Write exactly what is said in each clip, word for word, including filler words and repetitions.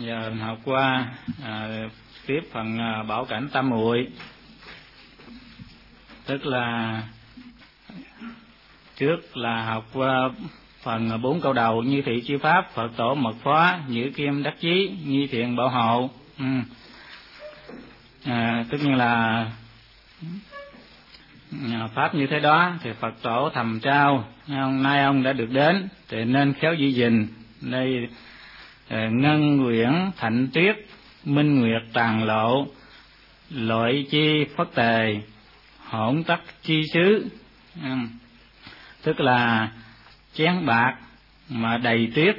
Giờ học qua à, tiếp phần à, bảo cảnh tam muội, tức là trước là học qua phần bốn câu đầu: như thị chư pháp, Phật tổ mật phó, nhữ kim đắc chí, nhi thiện bảo hộ. Ừ. À, tất nhiên là pháp như thế đó thì Phật tổ thầm trao, hôm nay ông đã được đến thì nên khéo giữ gìn. Đây ngân nguyện thạnh tuyết, minh nguyệt tàn lộ, lợi chi phất tề, hỗn tắc chi xứ. Tức là chén bạc mà đầy tuyết,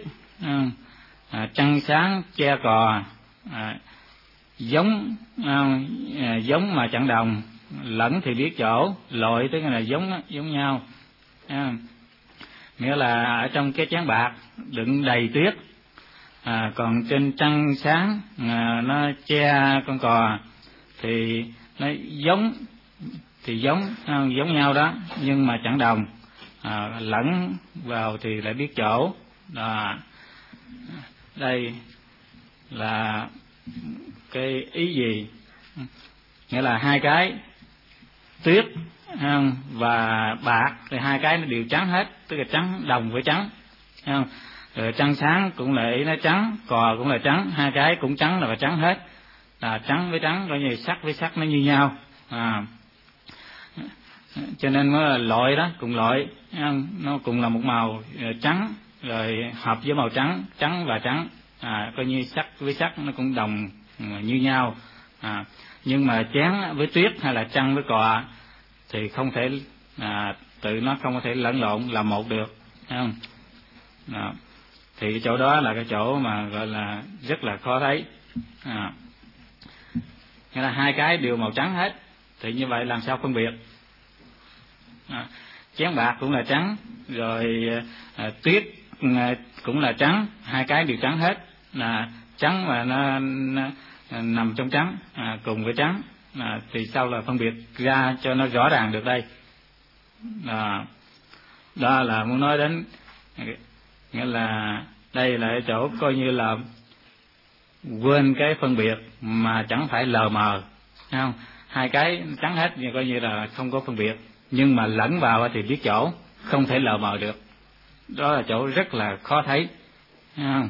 à, trăng sáng che cò, à, giống à, giống mà chẳng đồng, lẫn thì biết chỗ, lội tức là giống giống nhau. À, nghĩa là ở trong cái chén bạc đựng đầy tuyết, à, còn trên trăng sáng à, nó che con cò thì nó giống thì giống à, giống nhau đó, nhưng mà chẳng đồng, à, lẫn vào thì lại biết chỗ. À, đây là cái ý gì? Nghĩa là hai cái tuyết và bạc thì hai cái nó đều trắng hết, tức là trắng đồng với trắng. Rồi trăng sáng cũng là ý nó trắng, cò cũng là trắng, hai cái cũng trắng là trắng hết, là trắng với trắng, coi như sắc với sắc nó như nhau. À, cho nên mới là loại đó, cùng loại, nó cùng là một màu trắng, rồi hợp với màu trắng, trắng và trắng, à, coi như sắc với sắc nó cũng đồng như nhau. À, nhưng mà chén với tuyết hay là trăng với cò thì không thể, à, tự nó không có thể lẫn lộn là một được, thấy không? À, thì cái chỗ đó là cái chỗ mà gọi là rất là khó thấy. À, nghĩa là hai cái đều màu trắng hết, thì như vậy làm sao phân biệt? À, chén bạc cũng là trắng, rồi à, tuyết à, cũng là trắng, hai cái đều trắng hết, là trắng mà nó, nó nằm trong trắng, à, cùng với trắng, à, thì sao là phân biệt ra cho nó rõ ràng được đây? À, đó là muốn nói đến, nghĩa là đây là cái chỗ coi như là quên cái phân biệt mà chẳng phải lờ mờ, thấy không? Hai cái trắng hết nhưng coi như là không có phân biệt, nhưng mà lẫn vào thì biết chỗ, không thể lờ mờ được. Đó là chỗ rất là khó thấy, thấy không?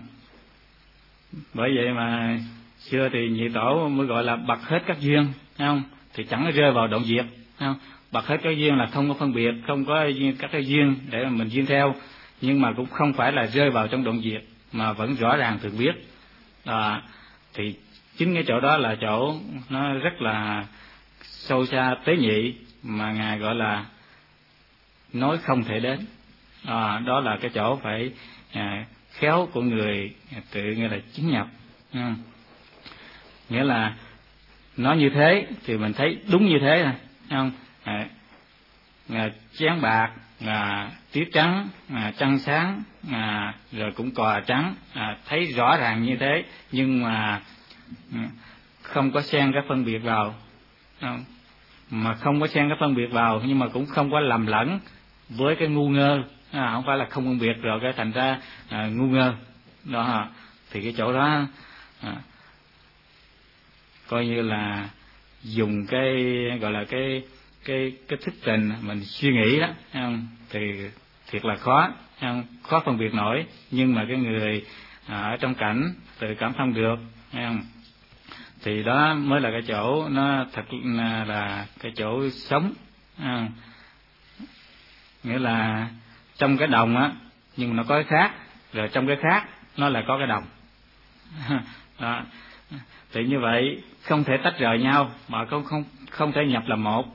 Bởi vậy mà xưa thì nhị tổ mới gọi là bật hết các duyên, thấy không? Thì chẳng rơi vào đoạn diệt, thấy không? Bật hết các duyên là không có phân biệt, không có các cái duyên để mà mình duyên theo, nhưng mà cũng không phải là rơi vào trong đoạn diệt, mà vẫn rõ ràng thường biết. À, thì chính cái chỗ đó là chỗ nó rất là sâu xa tế nhị, mà Ngài gọi là nói không thể đến. À, đó là cái chỗ phải à, khéo của người tự nghĩa là chứng nhập. À, nghĩa là nói như thế thì mình thấy đúng như thế thôi, không? À, à, chén bạc, à, tuyết trắng, à, trăng sáng, à, rồi cũng cò trắng, à, thấy rõ ràng như thế, nhưng mà không có xen cái phân biệt vào, không? Mà không có xen cái phân biệt vào, nhưng mà cũng không có lầm lẫn với cái ngu ngơ, à, không phải là không phân biệt rồi cái thành ra à, ngu ngơ đó. Thì cái chỗ đó à, coi như là dùng cái gọi là cái cái cái thức tình mình suy nghĩ đó, không? Thì thiệt là khó, không? Khó phân biệt nổi, nhưng mà cái người à, ở trong cảnh tự cảm thông được, không? Thì đó mới là cái chỗ nó thật là, là cái chỗ sống, không? Nghĩa là trong cái đồng á, nhưng mà nó có cái khác, rồi trong cái khác nó lại có cái đồng. Đó. Thì như vậy không thể tách rời nhau, mà không không không thể nhập làm một.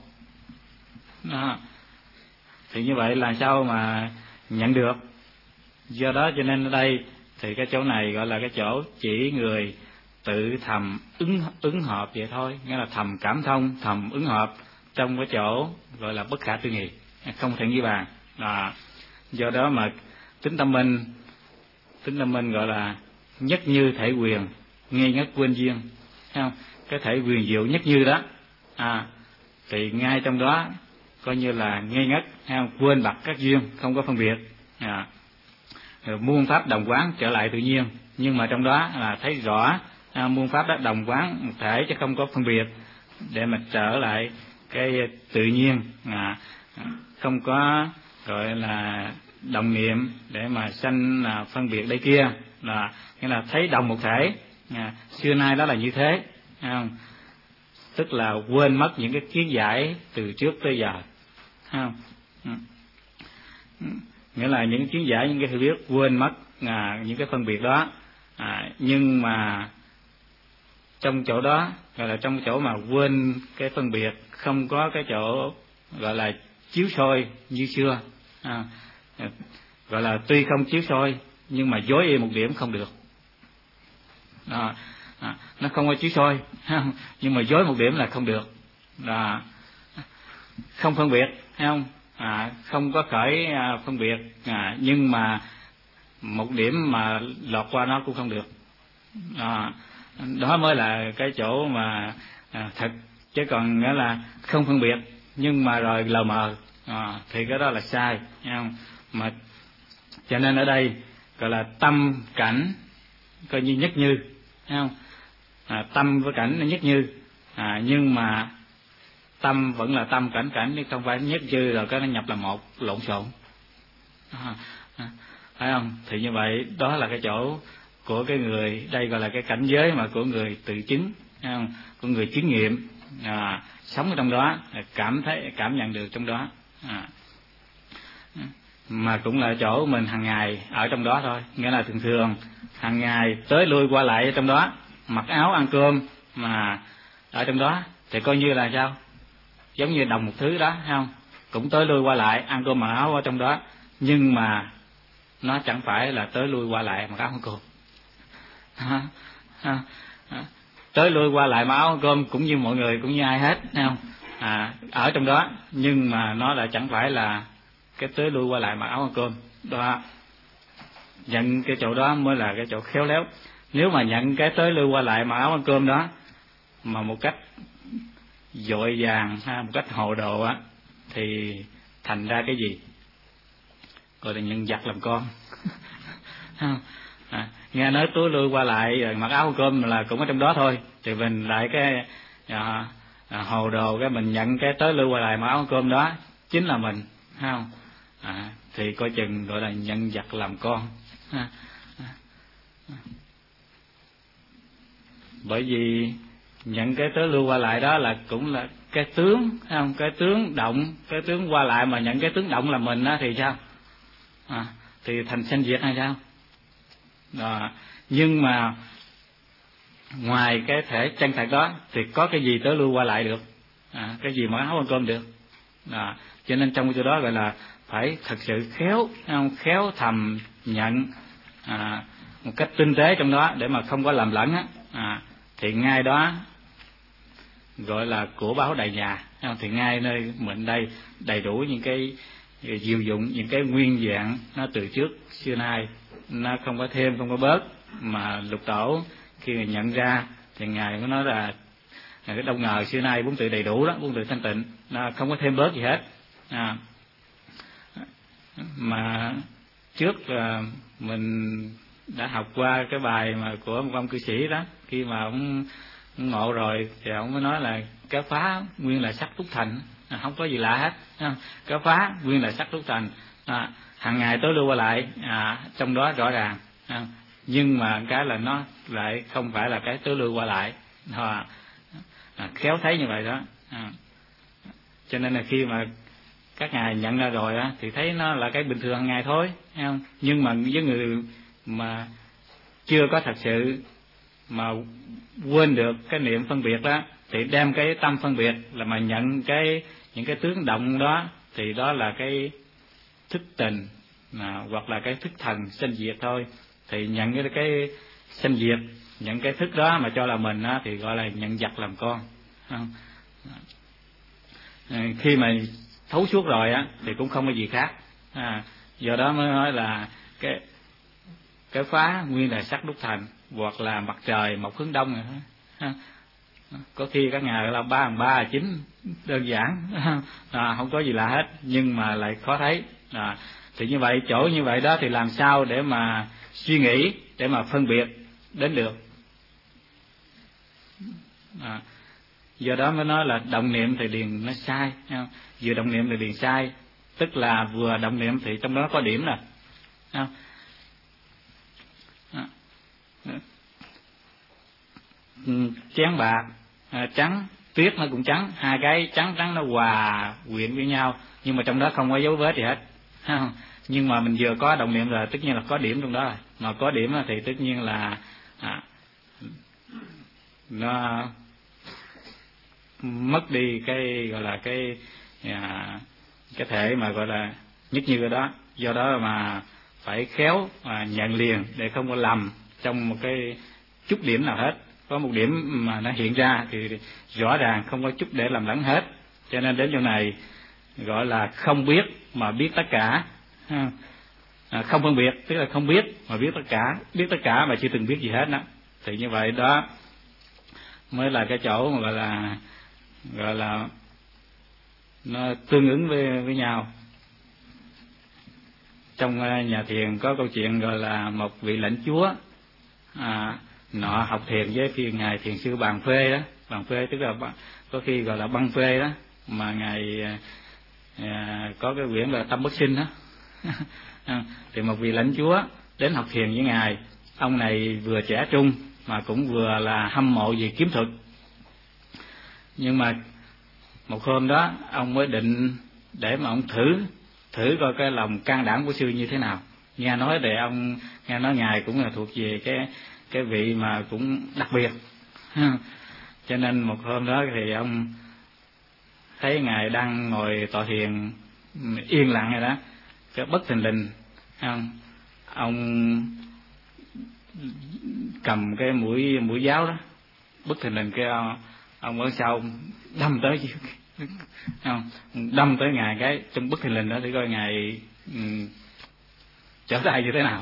Đó. Thì như vậy là sao mà nhận được? Do đó cho nên ở đây thì cái chỗ này gọi là cái chỗ chỉ người tự thầm ứng ứng hợp vậy thôi, nghĩa là thầm cảm thông, thầm ứng hợp trong cái chỗ gọi là bất khả tư nghị, không thể nghi bàn. Đó. Do đó mà tính tâm minh, tính tâm minh gọi là nhất như thể quyền, ngây ngất quên duyên, thấy không? Cái thể quyền diệu nhất như đó, à, thì ngay trong đó coi như là ngây ngất, thấy không? Quên bặt các duyên, không có phân biệt, à, rồi muôn pháp đồng quán trở lại tự nhiên, nhưng mà trong đó là thấy rõ à, muôn pháp đó đồng quán một thể chứ không có phân biệt, để mà trở lại cái tự nhiên, à, không có gọi là đồng niệm để mà sanh là phân biệt đây kia, là nghĩa là thấy đồng một thể. À, xưa nay đó là như thế, không? Tức là quên mất những cái kiến giải từ trước tới giờ, không? Nghĩa là những kiến giải, những cái hiểu biết quên mất à, những cái phân biệt đó, à, nhưng mà trong chỗ đó gọi là trong chỗ mà quên cái phân biệt, không có cái chỗ gọi là chiếu soi như xưa, à, gọi là tuy không chiếu soi nhưng mà dối y một điểm không được. Đó, à, nó không có chiếu soi nhưng mà dối một điểm là không được. Đó, không phân biệt, thấy không? À, không có khởi à, phân biệt, à, nhưng mà một điểm mà lọt qua nó cũng không được. Đó, đó mới là cái chỗ mà à, thật, chứ còn nghĩa là không phân biệt nhưng mà rồi lờ mờ, à, thì cái đó là sai, thấy không? Mà cho nên ở đây gọi là tâm cảnh coi như nhất như, thấy không? À, tâm với cảnh nó nhất như, à, nhưng mà tâm vẫn là tâm, cảnh cảnh chứ không phải nhất như rồi cái nó nhập là một, lộn xộn, à, à, phải không? Thì như vậy đó là cái chỗ của cái người, đây gọi là cái cảnh giới mà của người tự chứng, thấy không? Của người chứng nghiệm, à, sống ở trong đó, cảm thấy cảm nhận được trong đó, à, mà cũng là chỗ mình hàng ngày ở trong đó thôi, nghĩa là thường thường hàng ngày tới lui qua lại ở trong đó, mặc áo ăn cơm mà ở trong đó thì coi như là sao, giống như đồng một thứ đó, thấy không? Cũng tới lui qua lại ăn cơm mặc áo ở trong đó, nhưng mà nó chẳng phải là tới lui qua lại mặc áo ăn cơm. À, à, à, tới lui qua lại mặc áo ăn cơm cũng như mọi người, cũng như ai hết, thấy không? À, ở trong đó nhưng mà nó lại chẳng phải là cái tới lui qua lại mặc áo ăn cơm đó. Nhận cái chỗ đó mới là cái chỗ khéo léo. Nếu mà nhận cái tới lui qua lại mặc áo ăn cơm đó mà một cách vội vàng ha, một cách hồ đồ á, thì thành ra cái gì gọi là nhận giặc làm con. À, nghe nói túi lui qua lại rồi mặc áo cơm là cũng ở trong đó thôi, thì mình lại cái à, à, hồ đồ cái mình nhận cái tới lui qua lại mặc áo cơm đó chính là mình, thấy không? À, thì coi chừng gọi là nhận giặc làm con. À, à, à. Bởi vì nhận cái tới lui qua lại đó là cũng là cái tướng, thấy không? Cái tướng động, cái tướng qua lại mà nhận cái tướng động là mình đó thì sao? À, thì thành sanh diệt hay sao? Đó. Nhưng mà ngoài cái thể chân thật đó thì có cái gì tới lui qua lại được, à, cái gì mà áo ăn cơm được. Đó. Cho nên trong chỗ đó gọi là phải thật sự khéo, không? Khéo thầm nhận à, một cách tinh tế trong đó để mà không có làm lẫn á, à, thì ngay đó gọi là của báo đầy nhà, không? Thì ngay nơi mình đây đầy đủ những cái diệu dụng, những cái nguyên dạng nó từ trước xưa nay, nó không có thêm không có bớt, mà Lục Tổ khi mà nhận ra thì ngài mới nói là cái đâu ngờ xưa nay bốn tự đầy đủ đó, bốn tự thanh tịnh, nó không có thêm bớt gì hết. À, mà trước là mình đã học qua cái bài mà của một ông cư sĩ đó, khi mà ông ngộ rồi thì ông mới nói là cái phá nguyên là sắc túc thành, à, không có gì lạ hết, không? Cái phá nguyên là sắc túc thành, à, hàng ngày tối lưu qua lại, à, trong đó rõ ràng, à, nhưng mà cái là nó lại không phải là cái tối lưu qua lại, à, à, khéo thấy như vậy đó, à, cho nên là khi mà các ngài nhận ra rồi á thì thấy nó là cái bình thường hàng ngày thôi, thấy không? Nhưng mà với người mà chưa có thật sự mà quên được cái niệm phân biệt đó, thì đem cái tâm phân biệt là mà nhận cái những cái tướng động đó, thì đó là cái thức tình, à, hoặc là cái thức thần sanh diệt thôi. Thì nhận cái cái sanh diệt, nhận cái thức đó mà cho là mình á, thì gọi là nhận giặc làm con, không? À, khi mà thấu suốt rồi á thì cũng không có gì khác, à, do đó mới nói là cái cái phá nguyên là sắc đúc thành, hoặc là mặt trời mọc hướng đông rồi, ha. Có khi các ngài là ba bằng ba là chín, đơn giản, à, không có gì lạ hết, nhưng mà lại khó thấy, à, thì như vậy chỗ như vậy đó thì làm sao để mà suy nghĩ để mà phân biệt đến được. À, do đó mới nói là động niệm thì điền nó sai, không? Vừa động niệm thì điền sai, tức là vừa động niệm thì trong đó có điểm rồi, không? À, chén bạc à, trắng, tuyết nó cũng trắng, hai cái trắng trắng nó hòa quyện với nhau, nhưng mà trong đó không có dấu vết gì hết, không? Nhưng mà mình vừa có động niệm rồi tất nhiên là có điểm trong đó rồi, mà có điểm thì tất nhiên là à, nó mất đi cái gọi là cái à, cái thể mà gọi là nhất như cái đó. Do đó mà phải khéo mà nhận liền để không có lầm trong một cái chút điểm nào hết. Có một điểm mà nó hiện ra thì rõ ràng không có chút để làm lẫn hết. Cho nên đến chỗ này gọi là không biết mà biết tất cả, à, không phân biệt tức là không biết mà biết tất cả, biết tất cả mà chưa từng biết gì hết đó. Thì như vậy đó mới là cái chỗ mà gọi là gọi là nó tương ứng với với nhau. Trong nhà thiền có câu chuyện gọi là một vị lãnh chúa à, nọ học thiền với phi ngài thiền sư Bàn Phê đó. Bàn Phê tức là có khi gọi là Băng Phê đó, mà ngài à, có cái quyển là Tâm Bất Sinh đó. Thì một vị lãnh chúa đến học thiền với ngài. Ông này vừa trẻ trung mà cũng vừa là hâm mộ về kiếm thuật. Nhưng mà một hôm đó ông mới định để mà ông thử thử coi cái lòng can đảm của sư như thế nào. Nghe nói để ông nghe nói ngài cũng là thuộc về cái cái vị mà cũng đặc biệt. Cho nên một hôm đó thì ông thấy ngài đang ngồi tọa thiền yên lặng rồi đó, cái bất thình lình ông ông cầm cái mũi mũi giáo đó, bất thình lình cái ông ở sau đâm tới không đâm tới ngài cái trong bất thình lình đó để coi ngài um, trở tay như thế nào.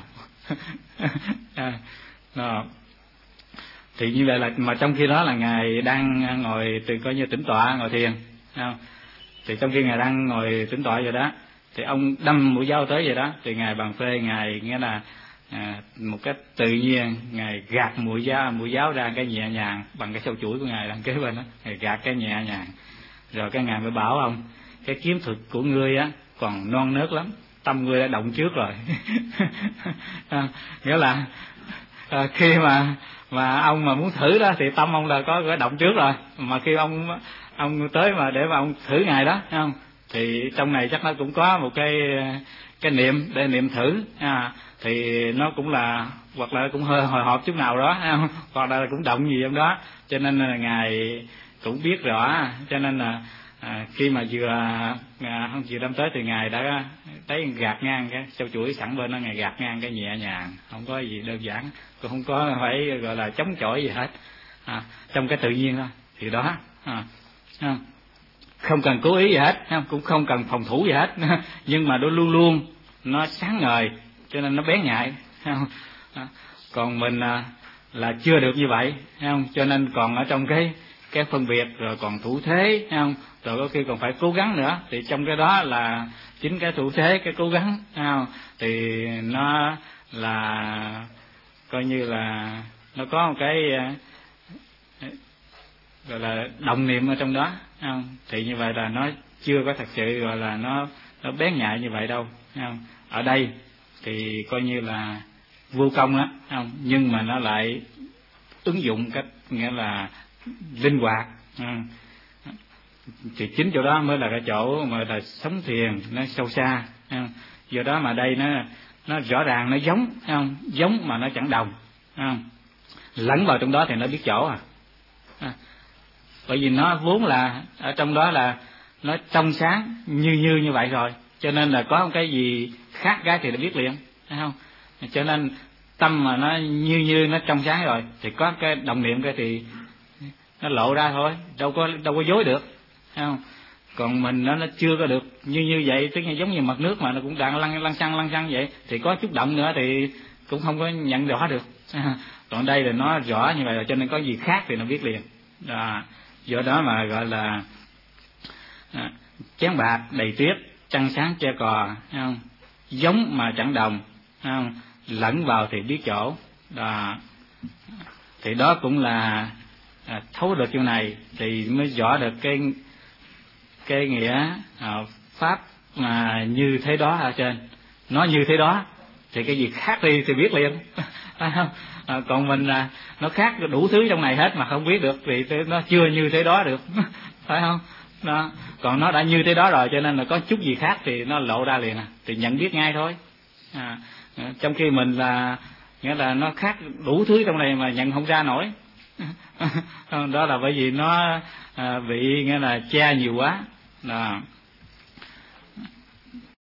Đó. Thì như vậy là mà trong khi đó là ngài đang ngồi từ coi như tĩnh tọa ngồi thiền, không? Thì trong khi ngài đang ngồi tĩnh tọa vậy đó thì ông đâm mũi dao tới vậy đó, thì ngài Bàn Phê ngài nghĩa là à, một cách tự nhiên ngài gạt mũi dao mũi giáo ra cái nhẹ nhàng bằng cái sâu chuỗi của ngài đang kế bên đó, ngài gạt cái nhẹ nhàng rồi cái ngài mới bảo ông cái kiếm thuật của ngươi á còn non nớt lắm, tâm ngươi đã động trước rồi. À, nghĩa là à, khi mà mà ông mà muốn thử đó thì tâm ông là có cái động trước rồi, mà khi ông ông tới mà để mà ông thử ngài đó, thấy không? Thì trong này chắc nó cũng có một cái cái niệm để niệm thử, à, thì nó cũng là hoặc là cũng hơi hồi hộp chút nào đó, thấy không? Hoặc là cũng động gì trong đó, cho nên là ngài cũng biết rõ, cho nên là à, khi mà vừa à, không vừa đâm tới thì ngài đã thấy gạt ngang cái sâu chuỗi sẵn bên đó, ngài gạt ngang cái nhẹ nhàng, không có gì đơn giản, cũng không có phải gọi là chống chọi gì hết, à, trong cái tự nhiên thôi. Thì đó à, không cần cố ý gì hết, cũng không cần phòng thủ gì hết, nhưng mà nó luôn luôn nó sáng ngời, cho nên nó bén nhạy. Còn mình là chưa được như vậy, không? Cho nên còn ở trong cái cái phân biệt, rồi còn thủ thế, không? Rồi có khi còn phải cố gắng nữa, thì trong cái đó là chính cái thủ thế, cái cố gắng, không? Thì nó là coi như là nó có một cái gọi là động niệm ở trong đó, không? Thì như vậy là nó chưa có thật sự gọi là nó nó bén nhạy như vậy đâu, không? Ở đây thì coi như là vô công á, không? Nhưng mà nó lại ứng dụng cách nghĩa là linh hoạt, không? Thì chính chỗ đó mới là cái chỗ mà là sống thiền nó sâu xa, không? Do đó mà đây nó nó rõ ràng nó giống, không? Giống mà nó chẳng đồng, không? Lẫn vào trong đó thì nó biết chỗ à, à. Bởi vì nó vốn là ở trong đó là nó trong sáng như như như vậy rồi, cho nên là có một cái gì khác cái thì nó biết liền, thấy không? Cho nên tâm mà nó như như nó trong sáng rồi thì có cái động niệm cái thì nó lộ ra thôi, đâu có đâu có dối được, thấy không? Còn mình nó nó chưa có được như như vậy, tức là giống như mặt nước mà nó cũng đang lăn lăn xăng lăn xăng vậy, thì có chút động nữa thì cũng không có nhận rõ được. Còn đây là nó rõ như vậy rồi, cho nên có gì khác thì nó biết liền. À, do đó mà gọi là à, chén bạc đầy tuyết, trăng sáng che cò, thấy không? Giống mà chẳng đồng, thấy không? Lẫn vào thì biết chỗ, đó. Thì đó cũng là à, thấu được chỗ này thì mới rõ được cái cái nghĩa à, pháp mà như thế đó ở trên. Nó như thế đó thì cái gì khác đi thì biết liền. Phải không? À, còn mình là nó khác đủ thứ trong này hết mà không biết được thì nó chưa như thế đó được. Phải không? Đó. Còn nó đã như thế đó rồi cho nên là có chút gì khác thì nó lộ ra liền à, thì nhận biết ngay thôi. À, trong khi mình là nghĩa là nó khác đủ thứ trong này mà nhận không ra nổi. Đó là bởi vì nó à, bị nghĩa là che nhiều quá. Đó.